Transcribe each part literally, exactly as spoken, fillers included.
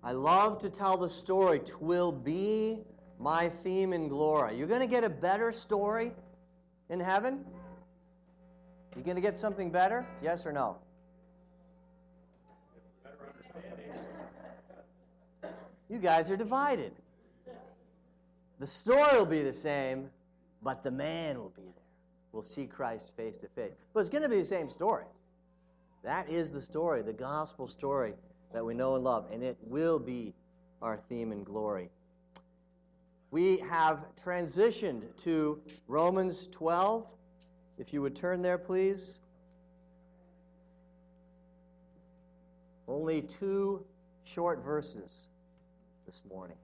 I love to tell the story. 'Twill be my theme in glory. You're going to get a better story in heaven? You're going to get something better? Yes or no? You guys are divided. The story will be the same, but the man will be there. We'll see Christ face to face. But it's going to be the same story. That is the story, the gospel story that we know and love, and it will be our theme in glory. We have transitioned to Romans twelve. If you would turn there, please. Only two short verses this morning.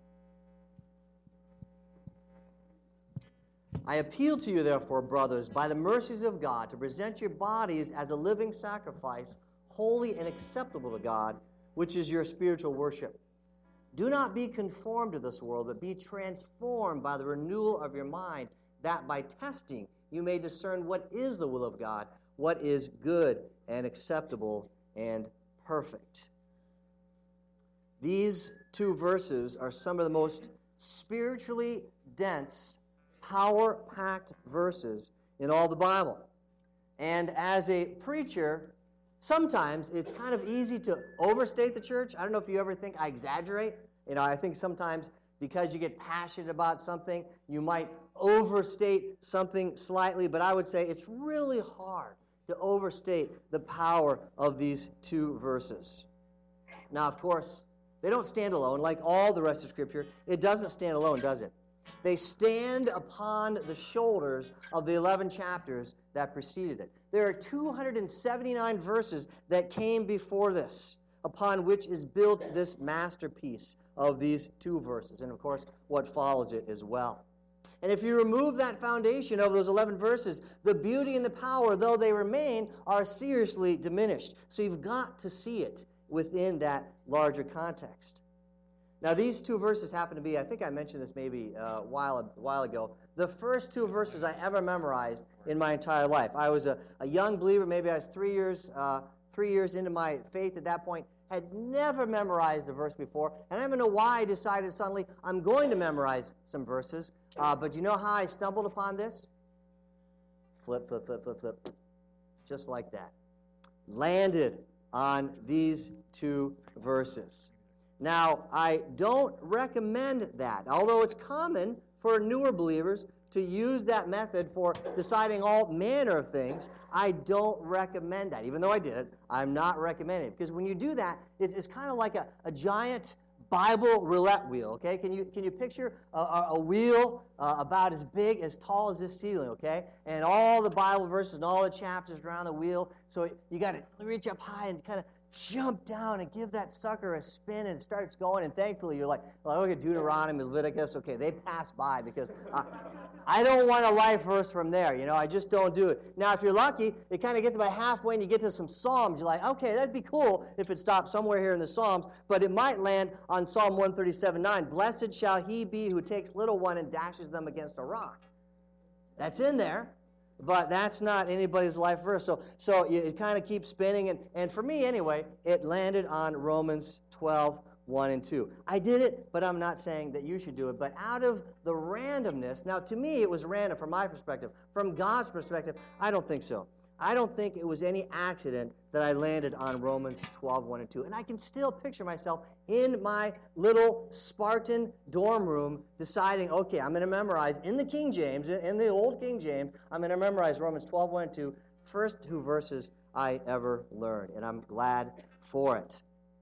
I appeal to you, therefore, brothers, by the mercies of God, to present your bodies as a living sacrifice, holy and acceptable to God, which is your spiritual worship. Do not be conformed to this world, but be transformed by the renewal of your mind, that by testing you may discern what is the will of God, what is good and acceptable and perfect. These two verses are some of the most spiritually dense, power-packed verses in all the Bible. And as a preacher, sometimes it's kind of easy to overstate the church. I don't know if you ever think I exaggerate. You know, I think sometimes because you get passionate about something, you might overstate something slightly, but I would say it's really hard to overstate the power of these two verses. Now, of course, they don't stand alone. Like all the rest of Scripture, it doesn't stand alone, does it? They stand upon the shoulders of the eleven chapters that preceded it. There are two hundred seventy-nine verses that came before this, upon which is built this masterpiece of these two verses, and of course, what follows it as well. And if you remove that foundation of those eleven verses, the beauty and the power, though they remain, are seriously diminished. So you've got to see it within that larger context. Now, these two verses happen to be, I think I mentioned this maybe uh, a while, a while ago, the first two verses I ever memorized in my entire life. I was a, a young believer, maybe I was three years, uh, three years into my faith at that point, had never memorized a verse before, and I don't even know why I decided suddenly I'm going to memorize some verses. Uh, but you know how I stumbled upon this? Flip, flip, flip, flip, flip. Just like that. Landed on these two verses. Now, I don't recommend that, although it's common for newer believers to use that method for deciding all manner of things. I don't recommend that. Even though I did it, I'm not recommending it. Because when you do that, it's kind of like a, a giant Bible roulette wheel, okay? Can you can you picture a, a wheel uh, about as big, as tall as this ceiling, okay? And all the Bible verses and all the chapters around the wheel. So you got to reach up high and kind of jump down and give that sucker a spin, and it starts going. And thankfully, you're like, well, look at Deuteronomy, Leviticus. Okay, they pass by because uh, I don't want a life verse from there. You know, I just don't do it. Now, if you're lucky, it kind of gets about halfway and you get to some Psalms. You're like, okay, that'd be cool if it stopped somewhere here in the Psalms, but it might land on Psalm one thirty-seven nine. Blessed shall he be who takes little one and dashes them against a rock. That's in there. But that's not anybody's life verse. So so it kind of keeps spinning. And, and for me, anyway, it landed on Romans twelve, one and two. I did it, but I'm not saying that you should do it. But out of the randomness, now to me it was random from my perspective. From God's perspective, I don't think so. I don't think it was any accident that I landed on Romans twelve, one and two. And I can still picture myself in my little Spartan dorm room deciding, okay, I'm going to memorize in the King James, in the old King James, I'm going to memorize Romans twelve, one and two, first two verses I ever learned. And I'm glad for it.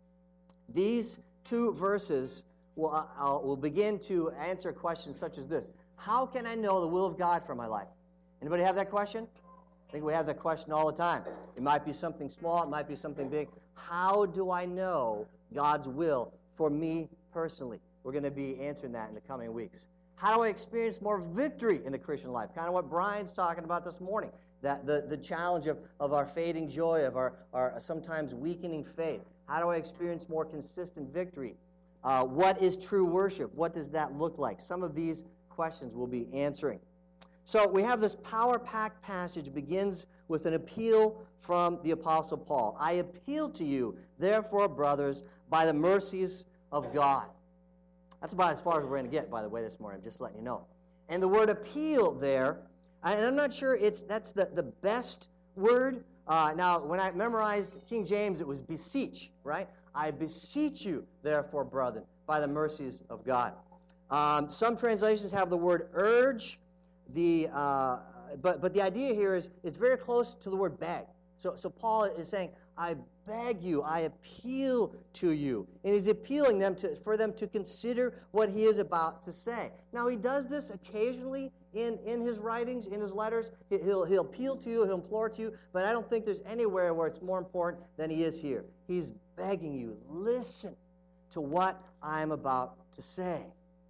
These two verses will, uh, will begin to answer questions such as this. How can I know the will of God for my life? Anybody have that question? I think we have that question all the time. It might be something small, it might be something big. How do I know God's will for me personally? We're going to be answering that in the coming weeks. How do I experience more victory in the Christian life? Kind of what Brian's talking about this morning. That the, the challenge of, of our fading joy, of our, our sometimes weakening faith. How do I experience more consistent victory? Uh, what is true worship? What does that look like? Some of these questions we'll be answering. So we have this power-packed passage. It begins with an appeal from the Apostle Paul. I appeal to you, therefore, brothers, by the mercies of God. That's about as far as we're going to get, by the way, this morning. I'm just letting you know. And the word appeal there, and I'm not sure it's that's the, the best word. Uh, now, when I memorized King James, it was beseech, right? I beseech you, therefore, brethren, by the mercies of God. Um, some translations have the word urge, the uh, but but the idea here is it's very close to the word beg. So so Paul is saying, I beg you, I appeal to you. And he's appealing them to, for them to consider what he is about to say. Now, he does this occasionally in, in his writings, in his letters. He'll, he'll appeal to you, he'll implore to you, but I don't think there's anywhere where it's more important than he is here. He's begging you, listen to what I'm about to say.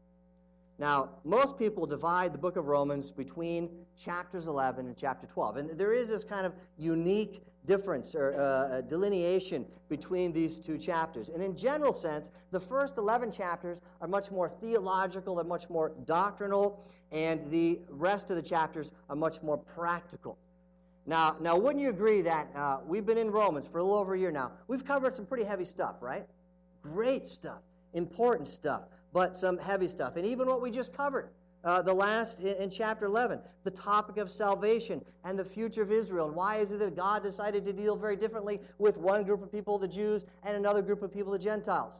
Now, most people divide the book of Romans between chapters eleven and chapter twelve. And there is this kind of unique difference or uh, delineation between these two chapters. And in general sense, the first eleven chapters are much more theological, they're much more doctrinal, and the rest of the chapters are much more practical. Now, now wouldn't you agree that uh, we've been in Romans for a little over a year now. We've covered some pretty heavy stuff, right? Great stuff, important stuff, but some heavy stuff. And even what we just covered, uh, the last in, in chapter eleven, the topic of salvation and the future of Israel. And why is it that God decided to deal very differently with one group of people, the Jews, and another group of people, the Gentiles?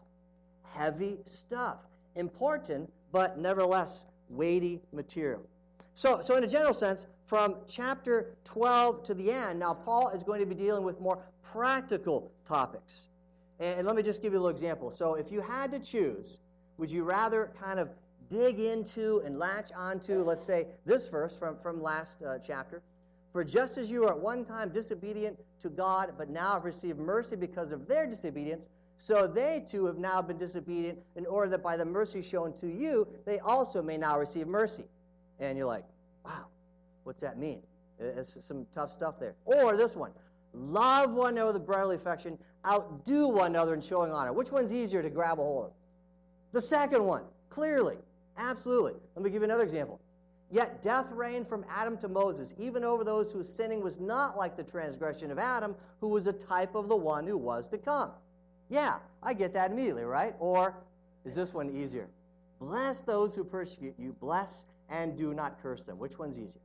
Heavy stuff. Important, but nevertheless weighty material. So, so in a general sense, from chapter twelve to the end, now Paul is going to be dealing with more practical topics. And, and let me just give you a little example. So if you had to choose, would you rather kind of dig into and latch onto, let's say, this verse from, from last uh, chapter? For just as you were at one time disobedient to God, but now have received mercy because of their disobedience, so they too have now been disobedient, in order that by the mercy shown to you, they also may now receive mercy. And you're like, wow, what's that mean? It's some tough stuff there. Or this one, love one another with brotherly affection, outdo one another in showing honor. Which one's easier to grab a hold of? The second one, clearly, absolutely. Let me give you another example. Yet death reigned from Adam to Moses, even over those whose sinning was not like the transgression of Adam, who was a type of the one who was to come. Yeah, I get that immediately, right? Or is this one easier? Bless those who persecute you, bless and do not curse them. Which one's easier?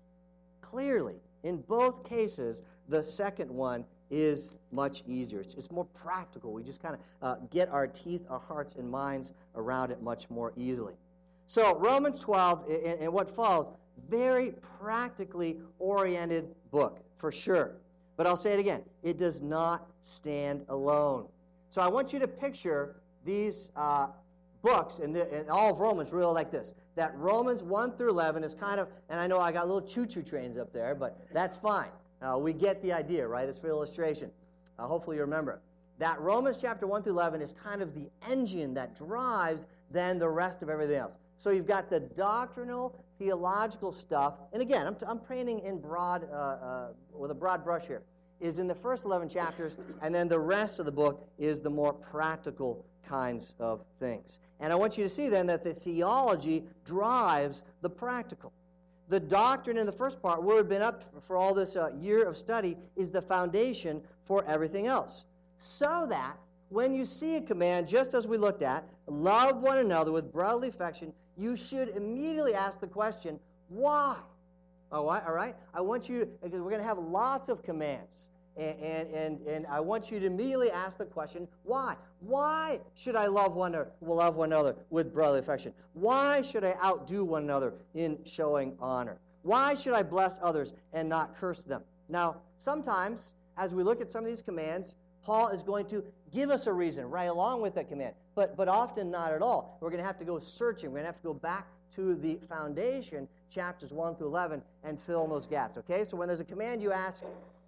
Clearly, in both cases, the second one is much easier. It's, it's more practical. We just kind of uh, get our teeth, our hearts, and minds around it much more easily. So Romans twelve and, and what follows, very practically oriented book, for sure. But I'll say it again, it does not stand alone. So I want you to picture these uh, books, and, the, and all of Romans really like this, that Romans one through eleven is kind of, and I know I got little choo-choo trains up there, but that's fine. Uh, we get the idea, right? It's for illustration. Uh, hopefully you remember. That Romans chapter one through eleven is kind of the engine that drives then the rest of everything else. So you've got the doctrinal, theological stuff, and again, I'm, I'm painting in broad, uh, uh, with a broad brush here, is in the first eleven chapters, and then the rest of the book is the more practical kinds of things. And I want you to see then that the theology drives the practical. The doctrine in the first part, where we've been up for all this uh, year of study, is the foundation for everything else. So that when you see a command, just as we looked at, love one another with brotherly affection, you should immediately ask the question, why? All right, all right? I want you, because we're going to have lots of commands. And, and, and, and I want you to immediately ask the question, why? Why should I love one another, love one another with brotherly affection? Why should I outdo one another in showing honor? Why should I bless others and not curse them? Now, sometimes, as we look at some of these commands, Paul is going to give us a reason right along with that command, but, but often not at all. We're going to have to go searching. We're going to have to go back to the foundation, chapters one through eleven, and fill in those gaps, okay? So when there's a command, you ask,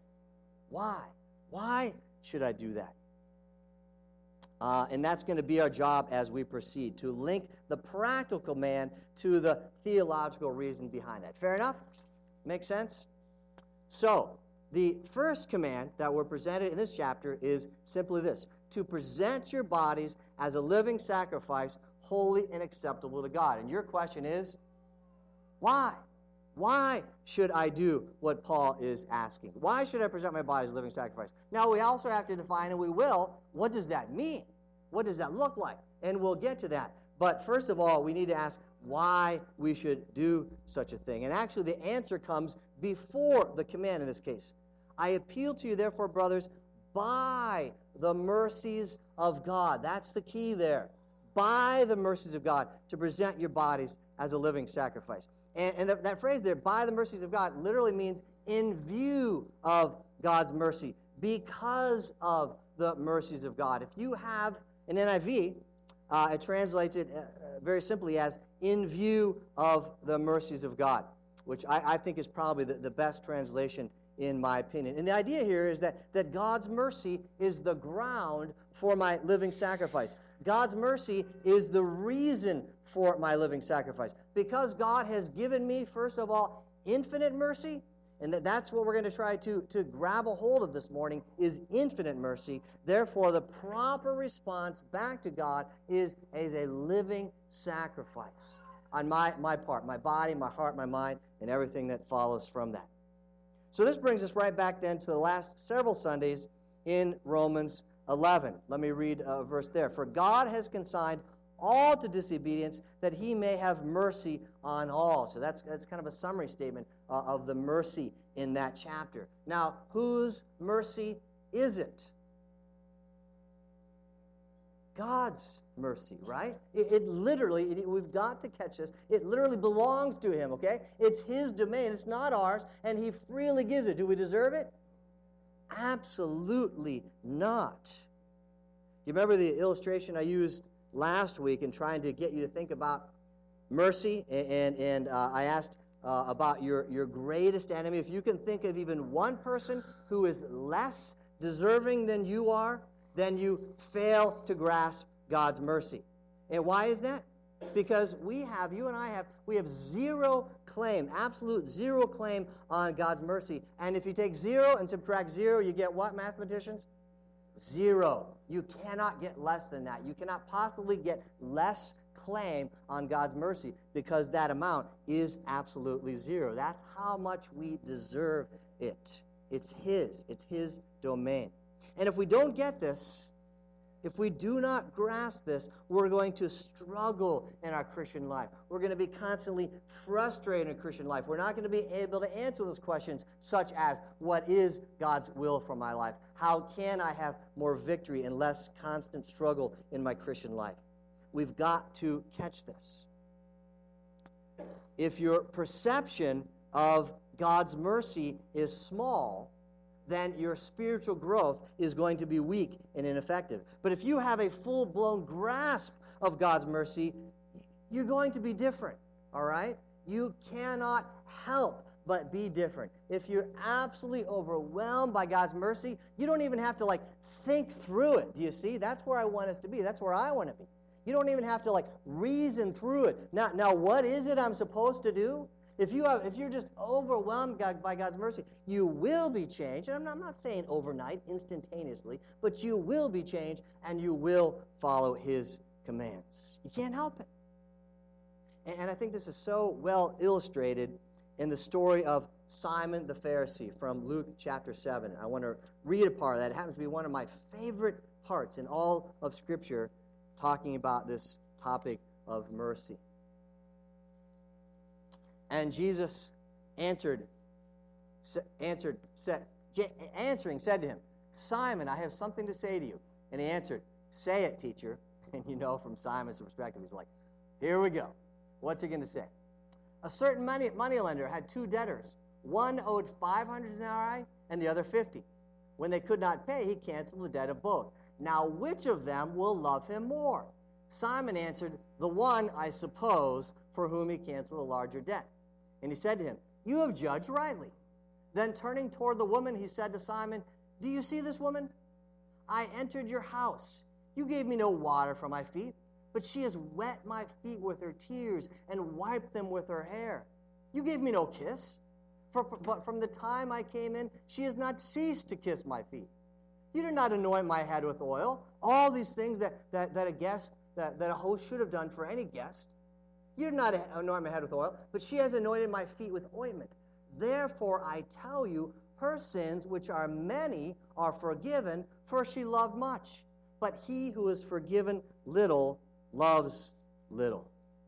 why? Why should I do that? Uh, and that's going to be our job as we proceed, to link the practical command to the theological reason behind that. Fair enough? Make sense? So, the first command that we're presented in this chapter is simply this: to present your bodies as a living sacrifice, holy and acceptable to God. And your question is, why? Why should I do what Paul is asking? Why should I present my body as a living sacrifice? Now, we also have to define, and we will, what does that mean? what does that look like? And we'll get to that. But first of all, we need to ask why we should do such a thing. And actually, the answer comes before the command in this case. I appeal to you, therefore, brothers, by the mercies of God. That's the key there. By the mercies of God, to present your bodies as a living sacrifice. And, and that, that phrase there, by the mercies of God, literally means in view of God's mercy, because of the mercies of God. If you have an N I V, uh, it translates it uh, very simply as in view of the mercies of God, which I, I think is probably the, the best translation in my opinion. And the idea here is that, that God's mercy is the ground for my living sacrifice. God's mercy is the reason for my living sacrifice. Because God has given me, first of all, infinite mercy, and that, that's what we're going to try to, to grab a hold of this morning, is infinite mercy. Therefore, the proper response back to God is as a living sacrifice on my, my part, my body, my heart, my mind, and everything that follows from that. So this brings us right back then to the last several Sundays in Romans eleven. Let me read a verse there. For God has consigned all to disobedience, that he may have mercy on all. So that's, that's kind of a summary statement uh, of the mercy in that chapter. Now, whose mercy is it? God's mercy, right? It, it literally, it, we've got to catch this, it literally belongs to him, okay? It's his domain, it's not ours, and he freely gives it. Do we deserve it? Absolutely not. Do you remember the illustration I used last week in trying to get you to think about mercy? And, and, and uh, I asked uh, about your, your greatest enemy. If you can think of even one person who is less deserving than you are, then you fail to grasp God's mercy. And why is that? Because we have, you and I have, we have zero claim, absolute zero claim on God's mercy. And if you take zero and subtract zero, you get what, mathematicians? Zero. You cannot get less than that. You cannot possibly get less claim on God's mercy because that amount is absolutely zero. That's how much we deserve it. It's his. It's his domain. And if we don't get this, if we do not grasp this, we're going to struggle in our Christian life. We're going to be constantly frustrated in Christian life. We're not going to be able to answer those questions such as, what is God's will for my life? How can I have more victory and less constant struggle in my Christian life? We've got to catch this. If your perception of God's mercy is small, then your spiritual growth is going to be weak and ineffective. But if you have a full-blown grasp of God's mercy, you're going to be different, all right? You cannot help but be different. If you're absolutely overwhelmed by God's mercy, you don't even have to, like, think through it. Do you see? That's where I want us to be. That's where I want to be. You don't even have to, like, reason through it. Now, now what is it I'm supposed to do? If, you have, if you're just overwhelmed by God's mercy, you will be changed. And I'm not, I'm not saying overnight, instantaneously, but you will be changed and you will follow his commands. You can't help it. And, and I think this is so well illustrated in the story of Simon the Pharisee from Luke chapter seven. I want to read a part of that. It happens to be one of my favorite parts in all of Scripture talking about this topic of mercy. And Jesus answered, answered, said, answering, said to him, Simon, I have something to say to you. And he answered, say it, teacher. And you know from Simon's perspective, he's like, here we go. What's he going to say? A certain money, moneylender had two debtors. One owed five hundred denarii and the other fifty. When they could not pay, he canceled the debt of both. Now, which of them will love him more? Simon answered, the one, I suppose, for whom he canceled a larger debt. And he said to him, you have judged rightly. Then turning toward the woman, he said to Simon, do you see this woman? I entered your house. You gave me no water for my feet, but she has wet my feet with her tears and wiped them with her hair. You gave me no kiss, for, but from the time I came in, she has not ceased to kiss my feet. You did not anoint my head with oil. All these things that, that, that a guest, that, that a host should have done for any guest. You did not anoint my head with oil, but she has anointed my feet with ointment. Therefore, I tell you, her sins, which are many, are forgiven, for she loved much. but he who is forgiven little loves little.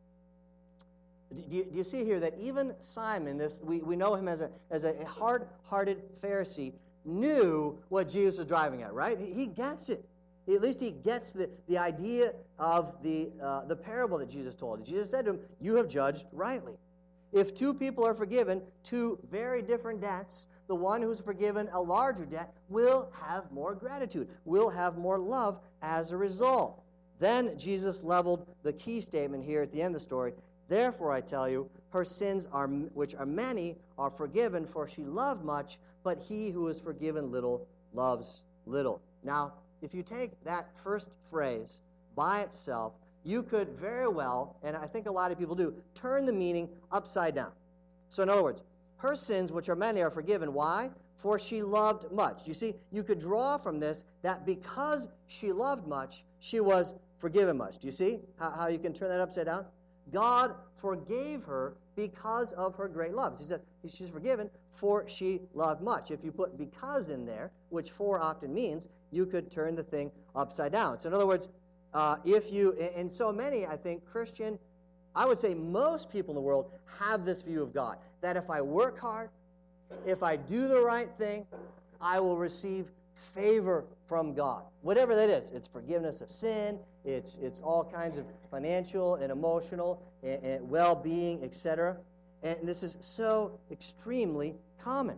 Do you, do you see here that even Simon, this we, we know him as a, as a hard-hearted Pharisee, knew what Jesus was driving at, right? He, he gets it. At least he gets the, the idea of the, uh, the parable that Jesus told. Jesus said to him, you have judged rightly. If two people are forgiven two very different debts, the one who's forgiven a larger debt will have more gratitude, will have more love as a result. Then Jesus leveled the key statement here at the end of the story. Therefore, I tell you, her sins, are, which are many, are forgiven, for she loved much, but he who is forgiven little loves little. Now, if you take that first phrase by itself, you could very well, and I think a lot of people do, turn the meaning upside down. So in other words, her sins, which are many, are forgiven. Why? For she loved much. You see, you could draw from this that because she loved much, she was forgiven much. Do you see how, how you can turn that upside down? God forgave her because of her great love. He says she's forgiven for she loved much. If you put because in there, which for often means, you could turn the thing upside down. So in other words, uh, if you, and so many, I think, Christian, I would say most people in the world have this view of God, that if I work hard, if I do the right thing, I will receive favor from God. Whatever that is. It's forgiveness of sin. It's it's all kinds of financial and emotional and, and well-being, et cetera. And this is so extremely common.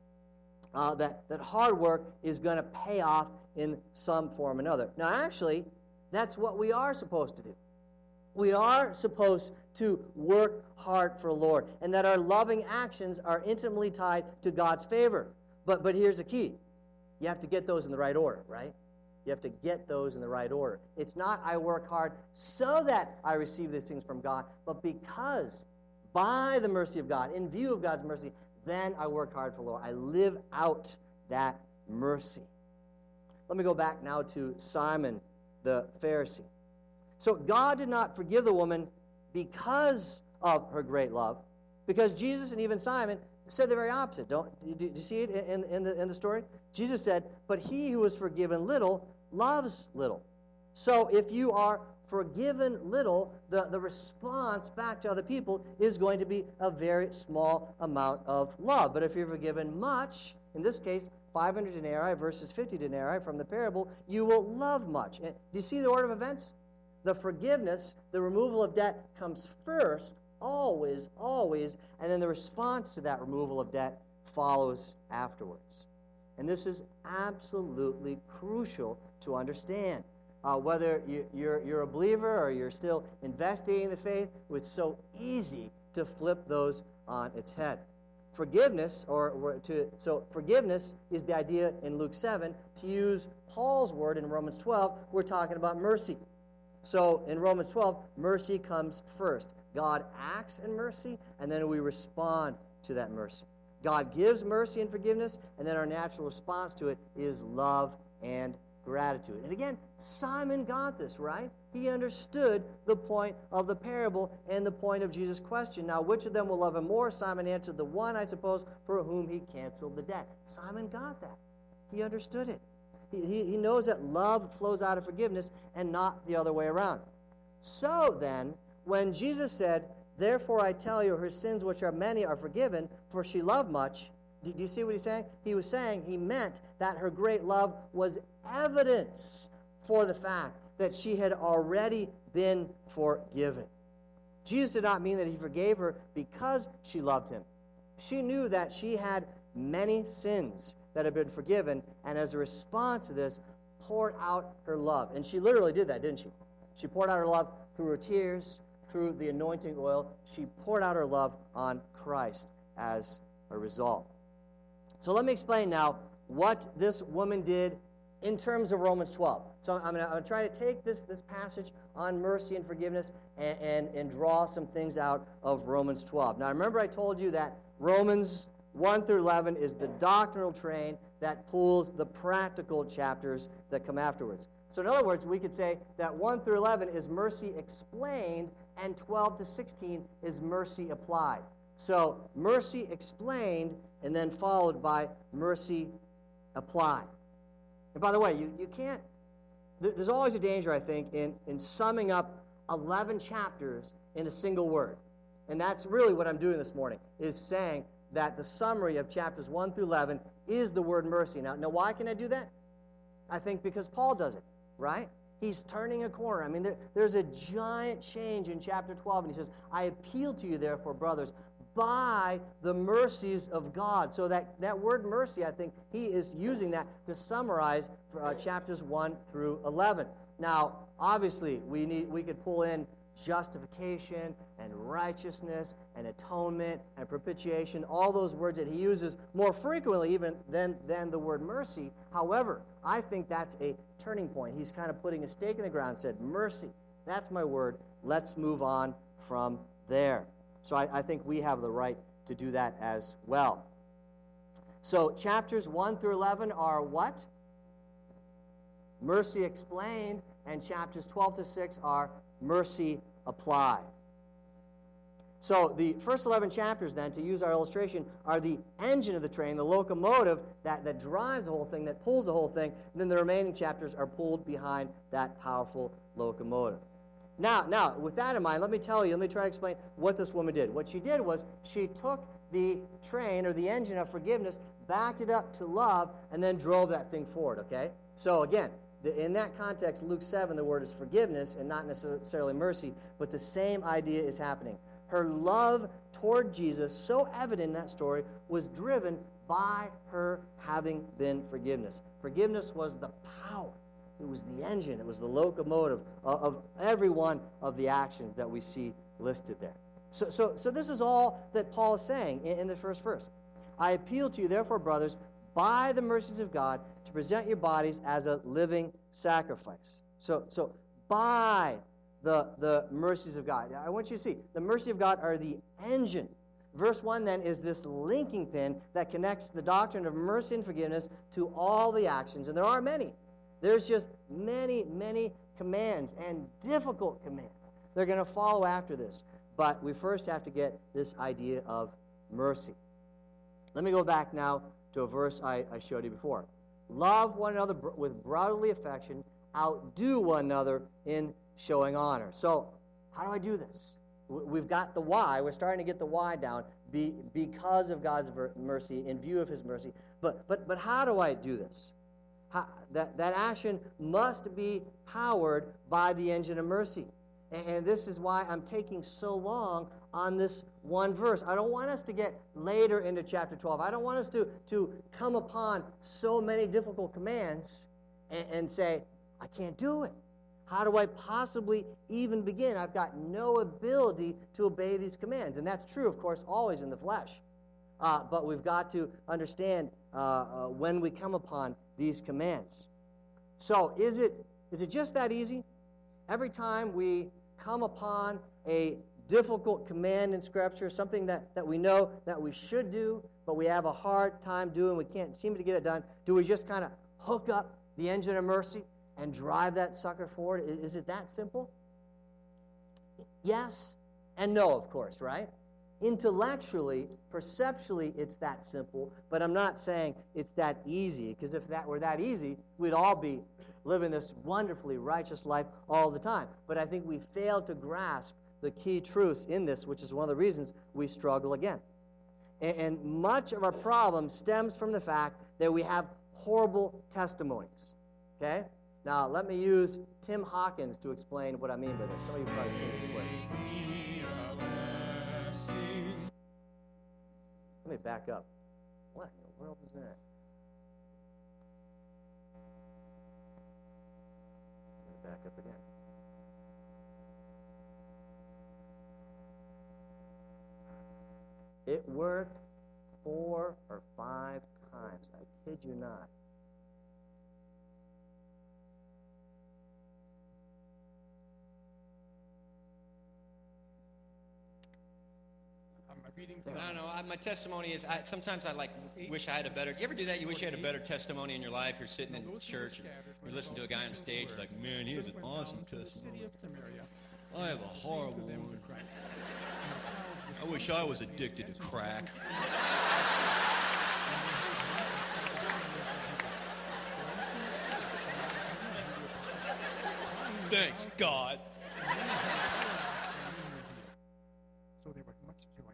Uh, that, that hard work is going to pay off in some form or another. Now, actually, that's what we are supposed to do. We are supposed to work hard for the Lord, and that our loving actions are intimately tied to God's favor. But but here's the key. You have to get those in the right order, right? You have to get those in the right order. It's not I work hard so that I receive these things from God, but because by the mercy of God, in view of God's mercy, then I work hard for the Lord. I live out that mercy. Let me go back now to Simon the Pharisee. So God did not forgive the woman because of her great love, because Jesus and even Simon said the very opposite. Don't do, do you see it in, in, the, in the story? Jesus said, but he who is forgiven little loves little. So if you are forgiven little, the, the response back to other people is going to be a very small amount of love. But if you're forgiven much, in this case, five hundred denarii versus fifty denarii from the parable, you will love much. And do you see the order of events? The forgiveness, the removal of debt comes first, always, always, and then the response to that removal of debt follows afterwards. And this is absolutely crucial to understand. Uh, whether you, you're, you're a believer or you're still investigating the faith, it's so easy to flip those on its head. Forgiveness, or, or to so forgiveness is the idea in Luke seven. To use Paul's word in Romans twelve, we're talking about mercy. So in Romans twelve, mercy comes first. God acts in mercy, and then we respond to that mercy. God gives mercy and forgiveness, and then our natural response to it is love and gratitude. And again, Simon got this, right? He understood the point of the parable and the point of Jesus' question. Now, which of them will love him more? Simon answered, the one, I suppose, for whom he canceled the debt. Simon got that. He understood it. He, he, he knows that love flows out of forgiveness and not the other way around. So then, when Jesus said, therefore I tell you, her sins which are many are forgiven, for she loved much. Do, do you see what he's saying? He was saying, he meant that her great love was evidence for the fact that she had already been forgiven. Jesus did not mean that he forgave her because she loved him. She knew that she had many sins that had been forgiven, and as a response to this, poured out her love. And she literally did that, didn't she? She poured out her love through her tears, through the anointing oil. She poured out her love on Christ as a result. So let me explain now what this woman did in terms of Romans twelve. So I'm going to try to take this, this passage on mercy and forgiveness and, and, and draw some things out of Romans twelve. Now remember I told you that Romans one through eleven is the doctrinal train that pulls the practical chapters that come afterwards. So in other words, we could say that one through eleven is mercy explained, and twelve to sixteen is mercy applied. So mercy explained, and then followed by mercy applied. And by the way, you, you can't there, there's always a danger, I think, in, in summing up eleven chapters in a single word. And that's really what I'm doing this morning, is saying that the summary of chapters one through eleven is the word mercy. Now, now why can I do that? I think because Paul does it, right? He's turning a corner. I mean, there, there's a giant change in chapter twelve, and he says, I appeal to you, therefore, brothers, by the mercies of God. So that, that word mercy, I think, he is using that to summarize uh, chapters one through eleven. Now, obviously, we need we could pull in justification and righteousness and atonement and propitiation, all those words that he uses more frequently even than, than the word mercy. However, I think that's a turning point. He's kind of putting a stake in the ground and said, mercy, that's my word. Let's move on from there. So I, I think we have the right to do that as well. So chapters one through eleven are what? Mercy explained, and chapters twelve to six are mercy applied. So the first eleven chapters, then, to use our illustration, are the engine of the train, the locomotive that, that drives the whole thing, that pulls the whole thing, and then the remaining chapters are pulled behind that powerful locomotive. Now, now, with that in mind, let me tell you, let me try to explain what this woman did. What she did was she took the train, or the engine of forgiveness, backed it up to love, and then drove that thing forward, okay? So again, the, in that context, Luke seven, the word is forgiveness and not necessarily mercy, but the same idea is happening. Her love toward Jesus, so evident in that story, was driven by her having been forgiveness. Forgiveness was the power. It was the engine. It was the locomotive of, of every one of the actions that we see listed there. So, so, so this is all that Paul is saying in, in the first verse. I appeal to you, therefore, brothers, by the mercies of God, to present your bodies as a living sacrifice. So, so by the, the mercies of God. I want you to see, the mercy of God are the engine. Verse one, then, is this linking pin that connects the doctrine of mercy and forgiveness to all the actions. And there are many. There's just many, many commands, and difficult commands. They're going to follow after this. But we first have to get this idea of mercy. Let me go back now to a verse I, I showed you before. Love one another br- with brotherly affection. Outdo one another in showing honor. So, how do I do this? We've got the why. We're starting to get the why down be, because of God's ver- mercy, in view of his mercy. But, but, but how do I do this? How, that, that action must be powered by the engine of mercy. And, and this is why I'm taking so long on this one verse. I don't want us to get later into chapter twelve. I don't want us to, to come upon so many difficult commands and, and say, I can't do it. How do I possibly even begin? I've got no ability to obey these commands. And that's true, of course, always in the flesh. Uh, but we've got to understand uh, uh, when we come upon these commands. So is it is it just that easy? Every time we come upon a difficult command in Scripture, something that, that we know that we should do, but we have a hard time doing, we can't seem to get it done, do we just kind of hook up the engine of mercy and drive that sucker forward? Is, is it that simple? Yes and no, of course, right? Intellectually, perceptually, it's that simple, but I'm not saying it's that easy, because if that were that easy, we'd all be living this wonderfully righteous life all the time. But I think we fail to grasp the key truths in this, which is one of the reasons we struggle again. And, and much of our problem stems from the fact that we have horrible testimonies. Okay? Now, let me use Tim Hawkins to explain what I mean by this. Some of you have probably seen this clip. Let me back up. What in the world was that? Let me back up again. It worked four or five times. I kid you not. I don't know. I, my testimony is, I, sometimes I like wish I had a better. You ever do that? You wish you had a better testimony in your life. You're sitting in church, and you're listening to a guy on stage, you're like, man, he has an awesome testimony. I have a horrible one. I wish I was addicted to crack. Thanks, God. So there was much joy.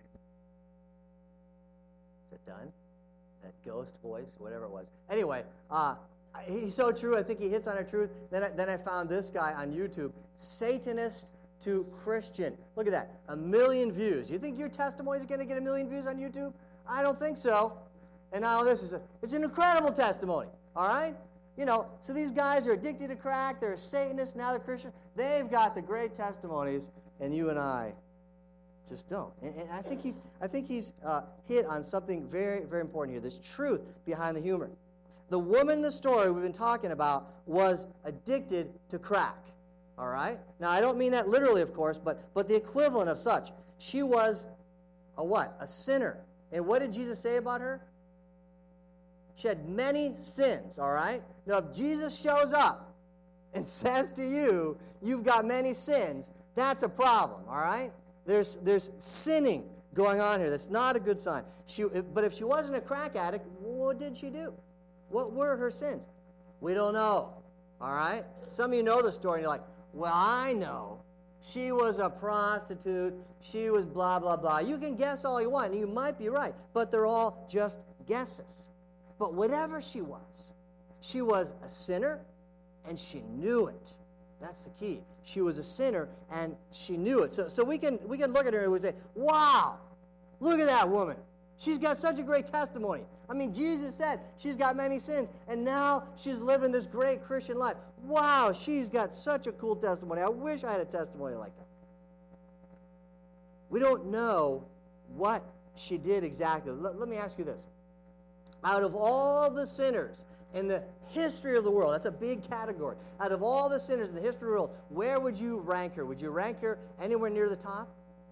Is it done? That ghost voice, whatever it was. Anyway, uh, he's so true. I think he hits on a truth. Then I, then I found this guy on YouTube, Satanist to Christian. Look at that, a million views. You think your testimony is going to get a million views on YouTube? I don't think so. And now this is a, it's an incredible testimony, all right? You know, so these guys are addicted to crack, they're Satanists, now they're Christian. They've got the great testimonies, and you and I just don't. And, and I think he's, I think he's uh, hit on something very, very important here, this truth behind the humor. The woman in the story we've been talking about was addicted to crack, all right? Now, I don't mean that literally, of course, but, but the equivalent of such. She was a what? A sinner. And what did Jesus say about her? She had many sins, all right? Now, if Jesus shows up and says to you, you've got many sins, that's a problem, all right? There's, there's sinning going on here. That's not a good sign. She, but if she wasn't a crack addict, what did she do? What were her sins? We don't know, all right? Some of you know the story, and you're like, well, I know. She was a prostitute. She was blah, blah, blah. You can guess all you want, and you might be right, but they're all just guesses. But whatever she was, she was a sinner, and she knew it. That's the key. She was a sinner, and she knew it. So, so we can we can look at her and we say, wow, look at that woman. She's got such a great testimony. I mean, Jesus said she's got many sins, and now she's living this great Christian life. Wow, she's got such a cool testimony. I wish I had a testimony like that. We don't know what she did exactly. Let, let me ask you this. Out of all the sinners in the history of the world, that's a big category. Out of all the sinners in the history of the world, where would you rank her? Would you rank her anywhere near the top?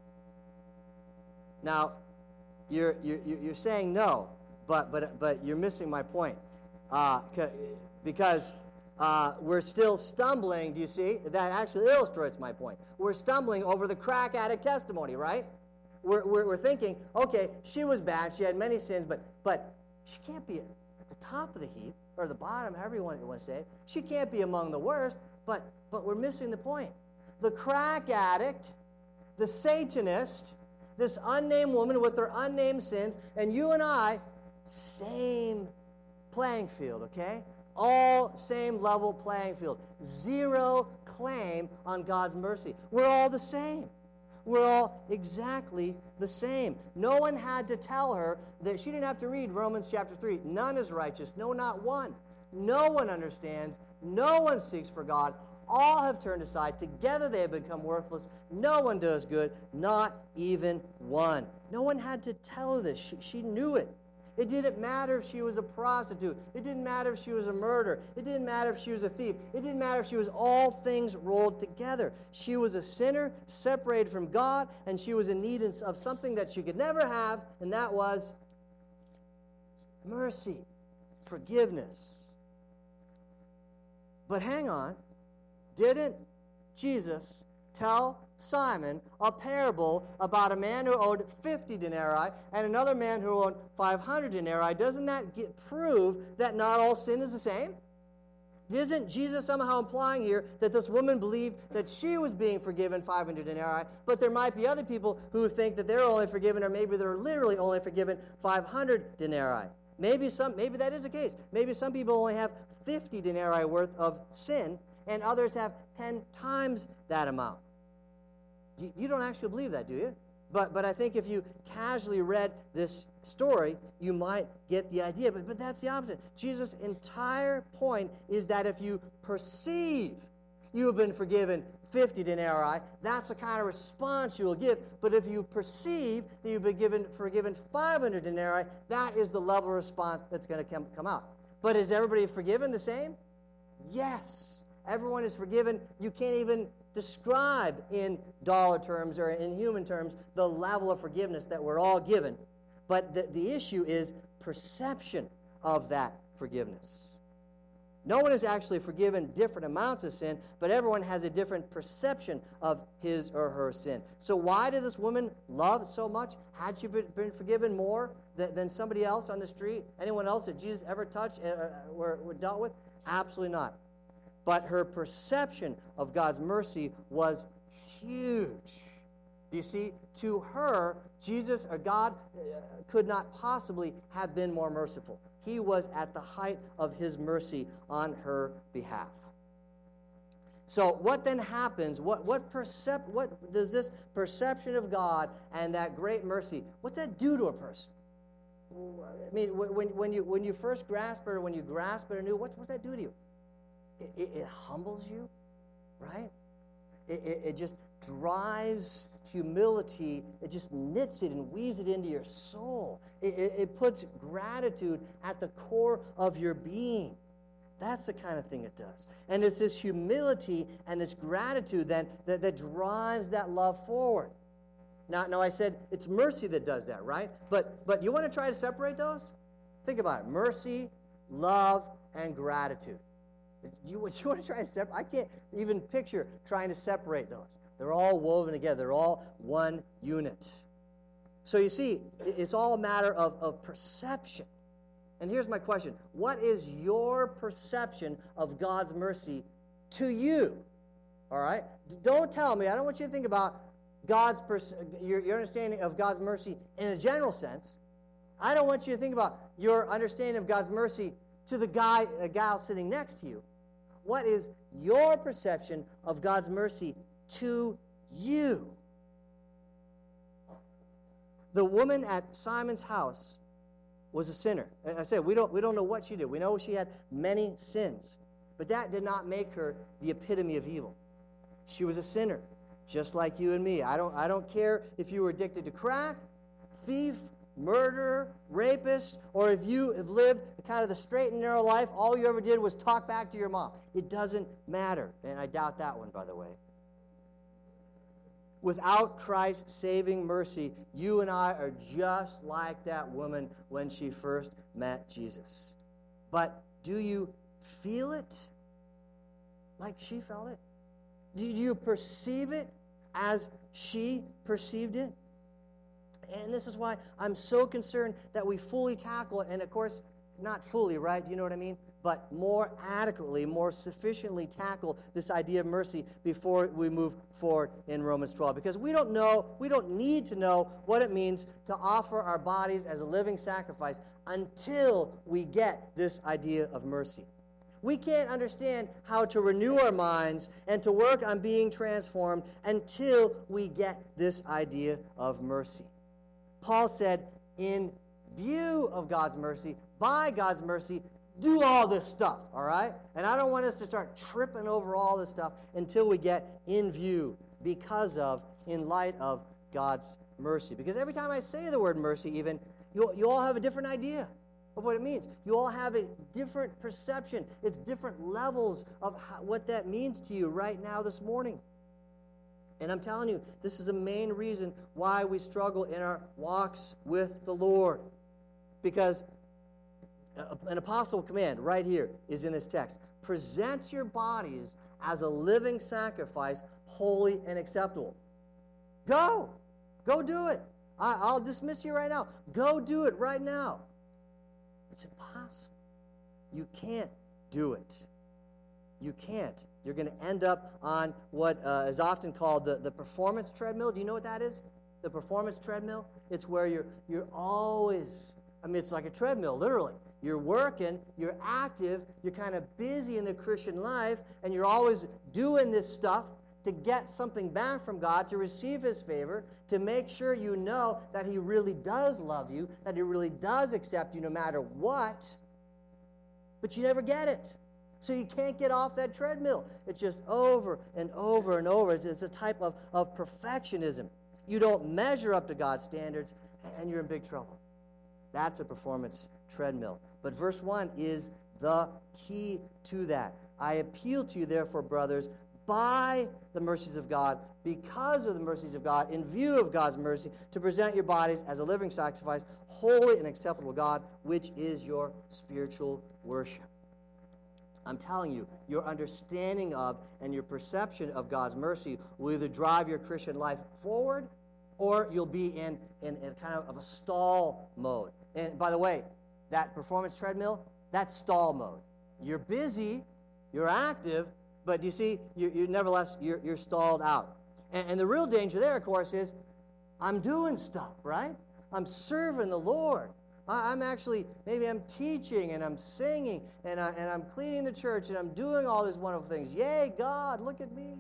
Now, you're you're, you're saying no, but but but you're missing my point, uh, because uh, we're still stumbling. Do you see? That actually illustrates my point. We're stumbling over the crack addict testimony, right? We're we're, we're thinking, okay, she was bad, she had many sins, but but. She can't be at the top of the heap, or the bottom, however you want to say it. She can't be among the worst, but, but we're missing the point. The crack addict, the Satanist, this unnamed woman with her unnamed sins, and you and I, same playing field, okay? All same level playing field. Zero claim on God's mercy. We're all the same. We're all exactly the same. No one had to tell her that she didn't have to read Romans chapter three. None is righteous. No, not one. No one understands. No one seeks for God. All have turned aside. Together they have become worthless. No one does good. Not even one. No one had to tell her this. She, she knew it. It didn't matter if she was a prostitute. It didn't matter if she was a murderer. It didn't matter if she was a thief. It didn't matter if she was all things rolled together. She was a sinner, separated from God, and she was in need of something that she could never have, and that was mercy, forgiveness. But hang on. Didn't Jesus tell Simon a parable about a man who owed fifty denarii and another man who owed five hundred denarii? Doesn't that get, prove that not all sin is the same? Isn't Jesus somehow implying here that this woman believed that she was being forgiven five hundred denarii, but there might be other people who think that they're only forgiven, or maybe they're literally only forgiven five hundred denarii? Maybe some, maybe that is the case. Maybe some people only have fifty denarii worth of sin, and others have ten times that amount. You don't actually believe that, do you? But but I think if you casually read this story, you might get the idea. But, but that's the opposite. Jesus' entire point is that if you perceive you have been forgiven fifty denarii, that's the kind of response you will give. But if you perceive that you've been given, forgiven five hundred denarii, that is the level of response that's going to come, come out. But is everybody forgiven the same? Yes. Everyone is forgiven. You can't even describe in dollar terms or in human terms the level of forgiveness that we're all given. But the, the issue is perception of that forgiveness. No one is actually forgiven different amounts of sin, but everyone has a different perception of his or her sin. So why did this woman love so much? Had she been forgiven more than, than somebody else on the street? Anyone else that Jesus ever touched or, or dealt with? Absolutely not. but her perception of God's mercy was huge. Do you see? To her, Jesus or God uh, could not possibly have been more merciful. He was at the height of his mercy on her behalf. So what then happens? What what percep- What does this perception of God and that great mercy, what's that do to a person? I mean, when, when, you, when you first grasp it, or when you grasp it anew, what's, what's that do to you? It, it, it humbles you, right? It, it, it just drives humility. It just knits it and weaves it into your soul. It, it, it puts gratitude at the core of your being. That's the kind of thing it does. And it's this humility and this gratitude then that, that drives that love forward. Now, now, I said it's mercy that does that, right? But but you want to try to separate those? Think about it. Mercy, love, and gratitude. You, you want to try to separate? I can't even picture trying to separate those. They're all woven together. They're all one unit. So you see, it's all a matter of, of perception. And here's my question. What is your perception of God's mercy to you? All right? Don't tell me. I don't want you to think about God's pers- your, your understanding of God's mercy in a general sense. I don't want you to think about your understanding of God's mercy to the guy, a gal sitting next to you. What is your perception of God's mercy to you? The woman at Simon's house was a sinner. I said, we don't, we don't know what she did. We know she had many sins. But that did not make her the epitome of evil. She was a sinner, just like you and me. I don't, I don't care if you were addicted to crack, thief, murderer, rapist, or if you have lived kind of the straight and narrow life, all you ever did was talk back to your mom. It doesn't matter. And I doubt that one, by the way. Without Christ's saving mercy, you and I are just like that woman when she first met Jesus. But do you feel it like she felt it? Do you perceive it as she perceived it? And this is why I'm so concerned that we fully tackle it. And of course, not fully, right? Do you know what I mean? But more adequately, more sufficiently tackle this idea of mercy before we move forward in Romans twelve. Because we don't know, we don't need to know what it means to offer our bodies as a living sacrifice until we get this idea of mercy. We can't understand how to renew our minds and to work on being transformed until we get this idea of mercy. Paul said, in view of God's mercy, by God's mercy, do all this stuff, all right? And I don't want us to start tripping over all this stuff until we get in view because of, in light of God's mercy. Because every time I say the word mercy even, you, you all have a different idea of what it means. You all have a different perception. It's different levels of how, what that means to you right now this morning. And I'm telling you, this is the main reason why we struggle in our walks with the Lord. Because an apostle command right here is in this text. Present your bodies as a living sacrifice, holy and acceptable. Go. Go do it. I, I'll dismiss you right now. Go do it right now. It's impossible. You can't do it. You can't. You're going to end up on what uh, is often called the, the performance treadmill. Do you know what that is? The performance treadmill? It's where you're you're always, I mean, it's like a treadmill, literally. You're working, you're active, you're kind of busy in the Christian life, and you're always doing this stuff to get something back from God, to receive His favor, to make sure you know that He really does love you, that He really does accept you no matter what, but you never get it. So you can't get off that treadmill. It's just over and over and over. It's, it's a type of, of perfectionism. You don't measure up to God's standards, and you're in big trouble. That's a performance treadmill. But verse one is the key to that. I appeal to you, therefore, brothers, by the mercies of God, because of the mercies of God, in view of God's mercy, to present your bodies as a living sacrifice, holy and acceptable to God, which is your spiritual worship. I'm telling you, your understanding of and your perception of God's mercy will either drive your Christian life forward or you'll be in, in, in kind of, of a stall mode. And by the way, that performance treadmill, that's stall mode. You're busy, You're active, but you see, you, you nevertheless, you're, you're stalled out. And, and the real danger there, of course, is I'm doing stuff, right? I'm serving the Lord. I, I'm actually, maybe I'm teaching and I'm singing and, I, and I'm cleaning the church and I'm doing all these wonderful things. Yay, God, look at me.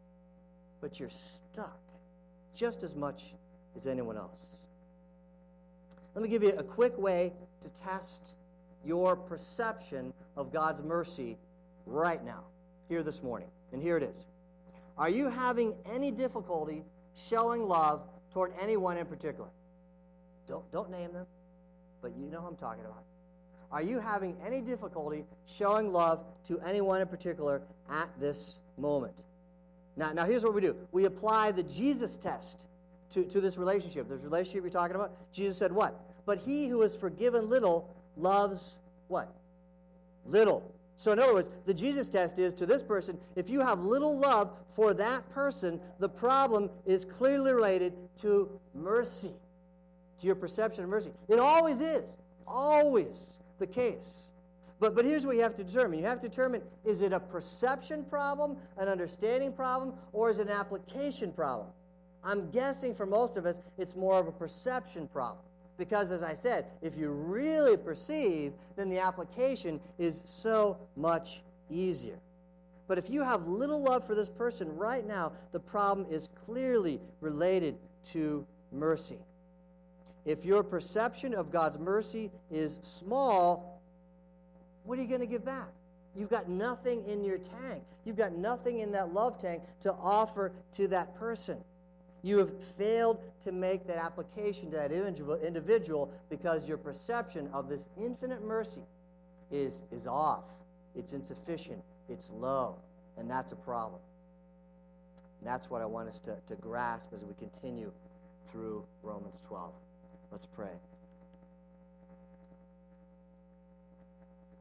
But you're stuck just as much as anyone else. Let me give you a quick way to test your perception of God's mercy right now, here this morning. And here it is. Are you having any difficulty showing love toward anyone in particular? Don't, don't name them, but you know who I'm talking about. Are you having any difficulty showing love to anyone in particular at this moment? Now, now here's what we do. We apply the Jesus test to, to this relationship. This relationship you're talking about, Jesus said what? But he who is forgiven little loves what? Little. So in other words, the Jesus test is to this person, if you have little love for that person, the problem is clearly related to mercy, to your perception of mercy. It always is. Always the case. But, but here's what you have to determine. You have to determine, is it a perception problem, an understanding problem, or is it an application problem? I'm guessing for most of us, it's more of a perception problem. Because, as I said, if you really perceive, then the application is so much easier. But if you have little love for this person right now, the problem is clearly related to mercy. If your perception of God's mercy is small, what are you going to give back? You've got nothing in your tank. You've got nothing in that love tank to offer to that person. You have failed to make that application to that individual because your perception of this infinite mercy is, is off. It's insufficient. It's low. And that's a problem. And that's what I want us to, to grasp as we continue through Romans twelve. Let's pray.